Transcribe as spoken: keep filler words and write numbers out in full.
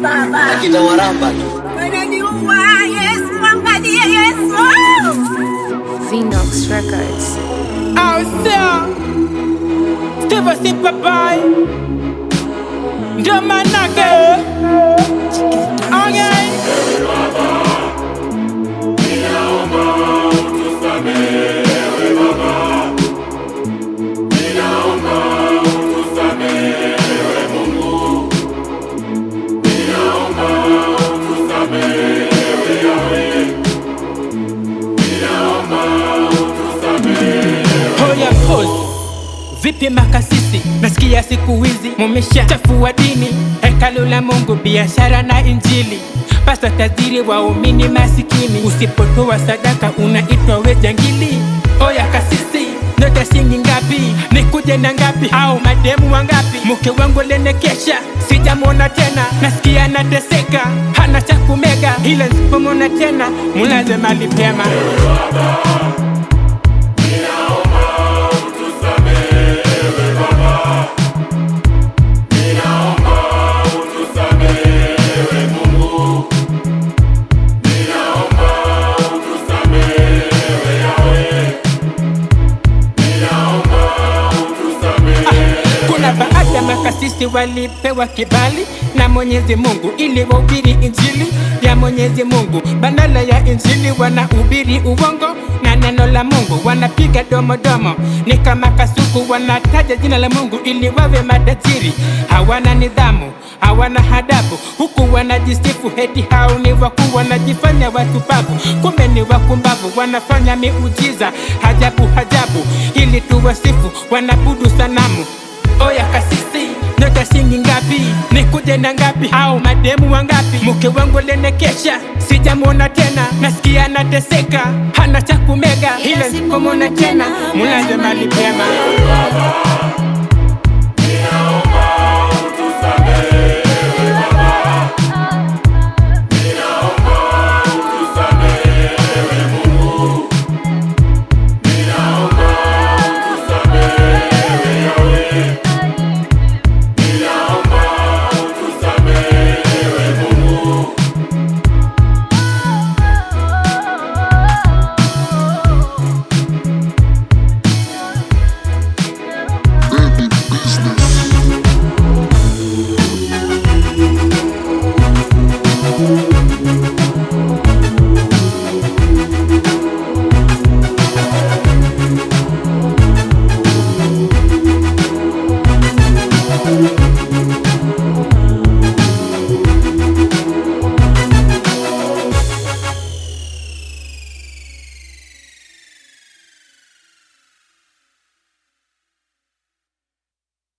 baba. Akitawaramba tu. Wananiua, Yesu, angalie Yesu. Vinox Records. Out there, Steve Simple Boy, Domanake, Angel. Hoya pose, vipi makasisi? Nasikia siku hizi mumesha chafua dini, hekalu la Mungu, biashara na injili. Pasta tajiri, waumini masikini. Usipotoa sadaka unaitwa we jangili. Oya kasisi, nota shilingi ngapi? Nikuje na ngapi? Au mademu wangapi? Mke wangu lenekesha, sijamwona tena. Nasikia nateseka, hana cha kumega. Ila nisipomwona tena, mulaze mali pema. Makasisi walipewa kibali na Mwenyezi Mungu ili wahubiri injili ya Mwenyezi Mungu. Badala ya injili wanahubiri uongo na neno la Mungu wanapiga domo domo. Ni kama kasuku, wanataja jina la Mungu ili wawe matajiri. Hawana nidhamu, hawana hadabu, huku wanajisifu heti hao ni wakuu. Wanajifanya watu pavu, kumbe ni wakumbavu. Wanafanya miujiza hajabu hajabu ili tuwasifu, wanabudu sanamu. Oya kasisi, nota shilingi ngapi? Nikuje na ngapi? Au mademu wangapi? Mke wangu lenekesha, sijamwona tena. Nasikia nateseka, hana cha kumega. Ila nisipomwona tena, mulaze mali pema.